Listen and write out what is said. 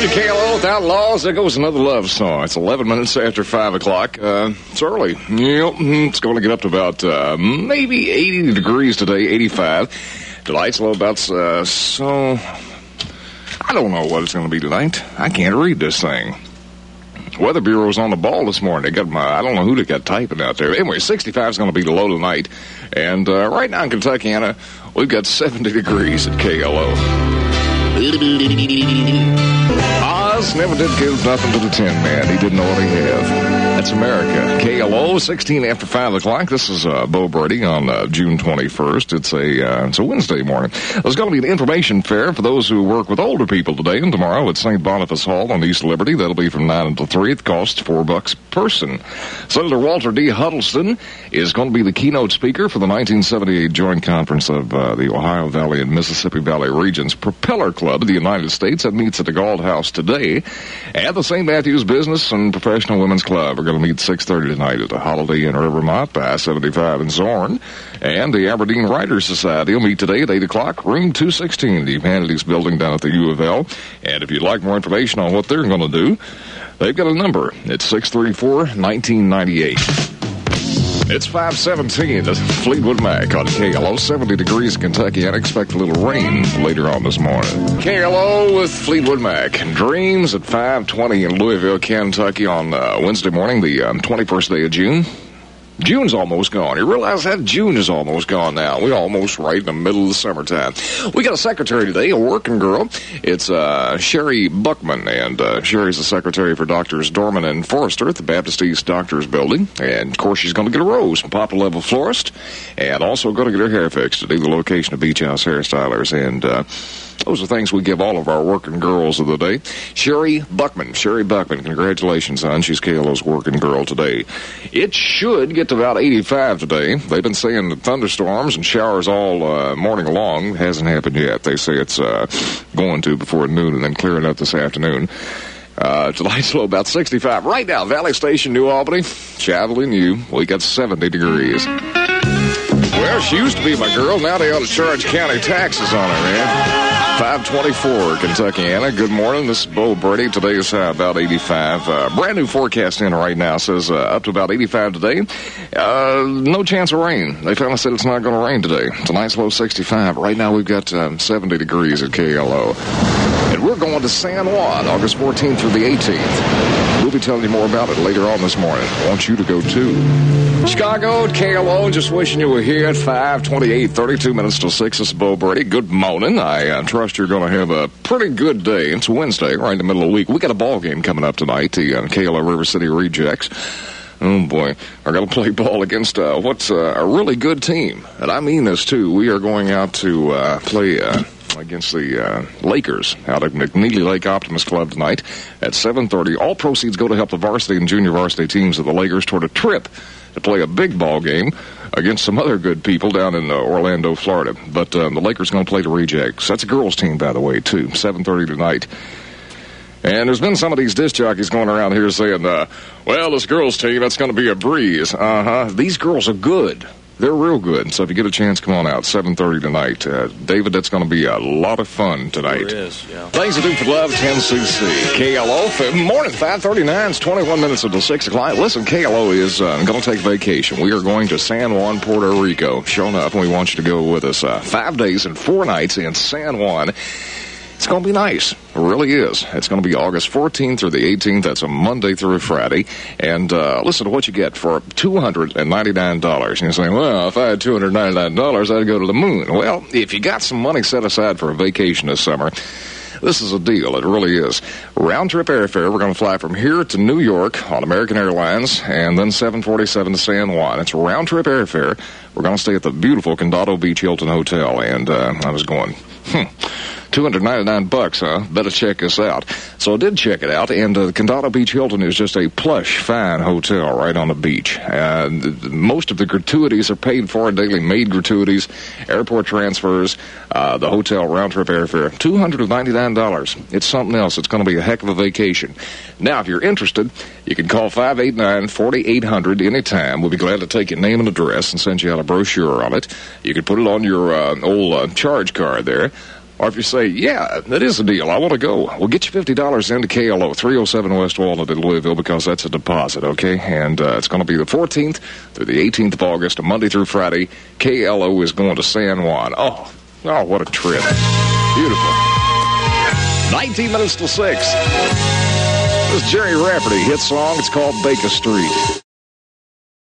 KLO with Outlaws. There goes another love song. It's 11 minutes after 5 o'clock. It's early. Yep, it's going to get up to about maybe 80 degrees today, 85. Tonight's a little about, so I don't know what it's going to be tonight. I can't read this thing. Weather Bureau's on the ball this morning. They got I don't know who they got typing out there. Anyway, 65 is going to be the low tonight. And right now in Kentuckiana, we've got 70 degrees at KLO. Oz never did give nothing to the Tin Man. He didn't know what he had. That's America. KLO, 16 after 5 o'clock. This is Bo Brady on June 21st. It's a Wednesday morning. There's going to be an information fair for those who work with older people today and tomorrow at St. Boniface Hall on East Liberty. That'll be from 9 until 3. It costs $4 a person. Senator Walter D. Huddleston is going to be the keynote speaker for the 1978 Joint Conference of the Ohio Valley and Mississippi Valley Regions Propeller Club of the United States. That meets at the Galt House today. And the St. Matthews Business and Professional Women's Club are going to meet 6:30 tonight at the Holiday Inn Rivermont, I-75 in Zorn. And the Aberdeen Writers Society will meet today at 8 o'clock, room 216, the Humanities Building down at the U of L. And if you'd like more information on what they're going to do, they've got a number. It's 634-1998. It's 517. That's Fleetwood Mac on KLO. 70 degrees Kentucky. I'd expect a little rain later on this morning. KLO with Fleetwood Mac. Dreams at 5:20 in Louisville, Kentucky on Wednesday morning, the 21st day of June. June's almost gone. You realize that June is almost gone now. We're almost right in the middle of the summertime. We got a secretary today, a working girl. It's Sherry Buckman, and Sherry's the secretary for Doctors Dorman and Forrester at the Baptist East Doctors Building. And, of course, she's going to get a rose from Papa Level Florist, and also going to get her hair fixed today, the location of Beach House Hairstylers. And those are things we give all of our working girls of the day. Sherry Buckman, congratulations, hon. She's KLO's working girl today. It should get to about 85 today. They've been saying thunderstorms and showers all morning long. Hasn't happened yet. They say it's going to before noon and then clearing up this afternoon. Tonight's low about 65. Right now, Valley Station, New Albany, Chatelaine, we got 70 degrees. Well, she used to be my girl. Now they ought to charge county taxes on her, man. 524, Kentuckiana. Good morning. This is Bo Brady. Today is about 85. Brand new forecast in right now says up to about 85 today. No chance of rain. They finally said it's not going to rain today. Tonight's low 65. Right now we've got 70 degrees at KLO. And we're going to San Juan, August 14th through the 18th. We'll be telling you more about it later on this morning. I want you to go too. Chicago, KLO, just wishing you were here at 5:28, 32 minutes till 6. This is Bo Brady. Good morning. I trust you're going to have a pretty good day. It's Wednesday, right in the middle of the week. We got a ball game coming up tonight, the KLO River City Rejects. Oh, boy. We're going to play ball against what's a really good team. And I mean this, too. We are going out to play against the Lakers out at McNeely Lake Optimist Club tonight at 7:30. All proceeds go to help the varsity and junior varsity teams of the Lakers toward a trip to play a big ball game against some other good people down in Orlando, Florida. But the Lakers going to play the Rejects. That's a girls' team, by the way, too. 7:30 tonight. And there's been some of these disc jockeys going around here saying, well, this girls' team, that's going to be a breeze. These girls are good. They're real good. So if you get a chance, come on out. 7:30 tonight. David, that's going to be a lot of fun tonight. It is, yeah. Things to do for love, 10cc. KLO, morning, 5:39. It's 21 minutes until 6 o'clock. Listen, KLO is going to take vacation. We are going to San Juan, Puerto Rico. Showing up, and we want you to go with us. 5 days and 4 nights in San Juan. It's going to be nice. It really is. It's going to be August 14th through the 18th. That's a Monday through a Friday. And listen to what you get for $299. And you're saying, well, if I had $299, I'd go to the moon. Well, if you got some money set aside for a vacation this summer, this is a deal. It really is. Round-trip airfare. We're going to fly from here to New York on American Airlines and then 747 to San Juan. It's round-trip airfare. We're going to stay at the beautiful Condado Beach Hilton Hotel. And I was going, $299, huh? Better check this out. So I did check it out, and the Condado Beach Hilton is just a plush, fine hotel right on the beach. Most of the gratuities are paid for, daily maid gratuities, airport transfers, the hotel round-trip airfare, $299. It's something else. It's going to be a heck of a vacation. Now, if you're interested, you can call 589-4800 anytime. We'll be glad to take your name and address and send you out a brochure on it. You can put it on your old charge card there. Or if you say, yeah, that is a deal, I want to go, we'll get you $50 into KLO, 307 West Walnut in Louisville, because that's a deposit, okay? And it's going to be the 14th through the 18th of August, Monday through Friday. KLO is going to San Juan. Oh, what a trip. Beautiful. 19 minutes till 6. This is Jerry Rafferty hit song. It's called Baker Street.